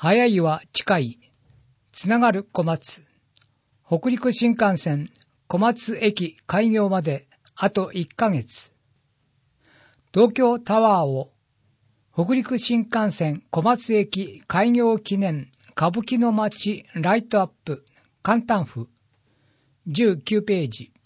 早いは近い。つながる小松。北陸新幹線小松駅開業まであと1ヶ月。東京タワーを北陸新幹線小松駅開業記念歌舞伎の街ライトアップ簡単譜19ページ。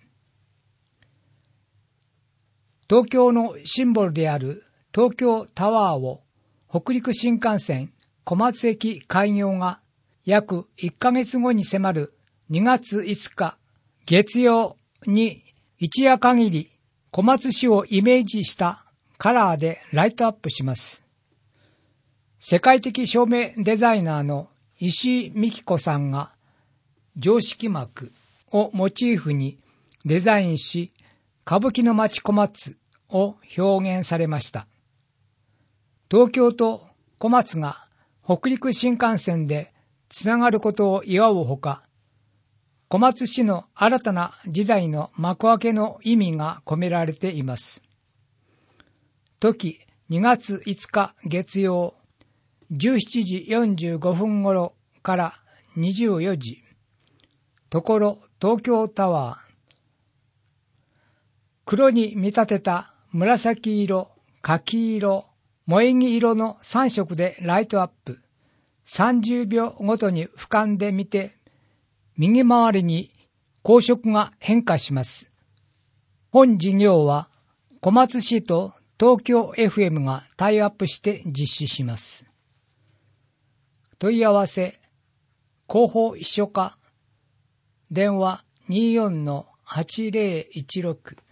東京のシンボルである東京タワーを北陸新幹線小松駅開業が約1ヶ月後に迫る2月5日月曜に一夜限り小松市をイメージしたカラーでライトアップします。世界的照明デザイナーの石井美希子さんが常識幕をモチーフにデザインし、歌舞伎の街小松を表現されました。東京と小松が北陸新幹線でつながることを祝うほか、小松市の新たな時代の幕開けの意味が込められています。時2月5日月曜17時45分頃から24時。ところ東京タワー。黒に見立てた紫色、柿色、萌木色の3色でライトアップ。30秒ごとに俯瞰で見て、右回りに光色が変化します。本事業は小松市と東京 FM がタイアップして実施します。問い合わせ、広報秘書課、電話 24-8016